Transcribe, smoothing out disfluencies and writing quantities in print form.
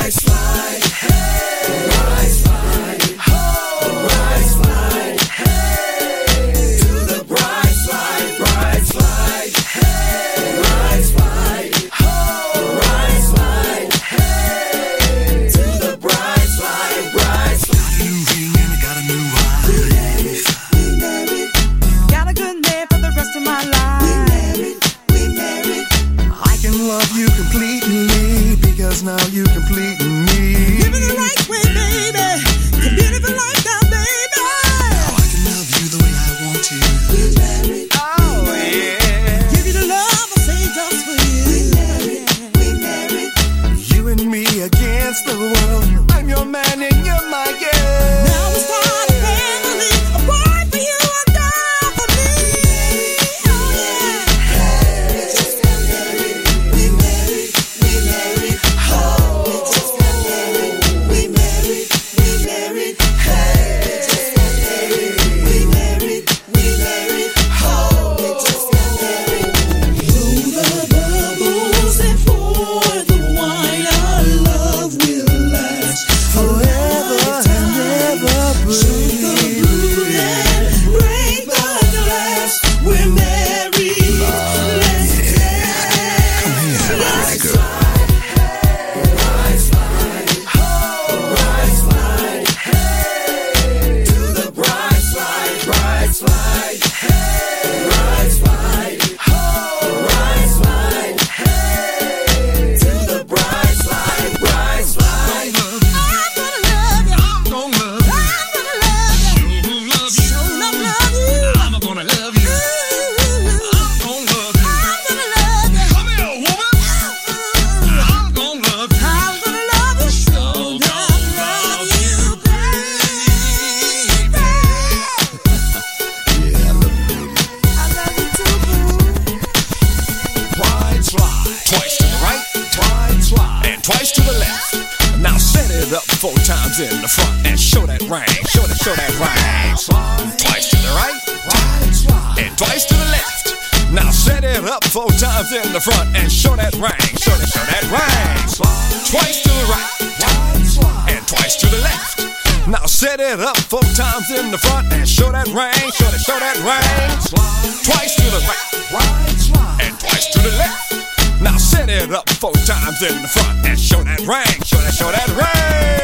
right slide, hey. Right slide, oh. Right slide, hey. To the bright slide, hey. Right slide, oh. Right slide, hey. To the bright slide, bright slide. Got a new ring and I got a new wife. We married. Got a good name for the rest of my life. We married. I can love you completely because now you complete me. Give it the right way, baby. The beautiful lifestyle, baby. Now I can love you the way I want to. We married. Oh, yeah. Give you the love I say just for you. We married. You and me against the world. I'm your man and you're my girl. Now we start a family, a boy for you, a girl for me. Oh, yeah. We just got married. We married. We married. Oh. We just got married. We married. We married. Hey. We just got married. We married. We married. Oh. We just got married. Blow the bubbles and pour the wine. Our love will last Forever and ever, Shoot the moon and break the glass. We're married. Let's dance. Right slide, hey. Right slide, oh. Right slide, hey. To the bright slide, hey. Right slide, oh. Right slide, hey. To the bright slide, bright slide. I'm gonna love you. I'm gonna love you. I'm gonna love you. So love you. I'm gonna love you. I'm gonna love you. I'm gonna love you. Come here, woman. I'm gonna love you. I'm gonna love you. So love you, baby. Yeah, I love you. I love you too, boo. Wide slide. Twice to the right, wide slide. And twice to the left. Now set it up 4 times in the front and show that ring. Show that ring. Twice to the right, wide slide. And twice to the left. Now set it up 4 times in the front and show that ring. Show that ring. Twice to the right, wide slide. And twice to the left. Now set it up 4 times in the front and show that ring. Show that ring. Twice to the right, wide slide. And twice to the left. Now set it up 4 times in the front and show that ring. Show that ring.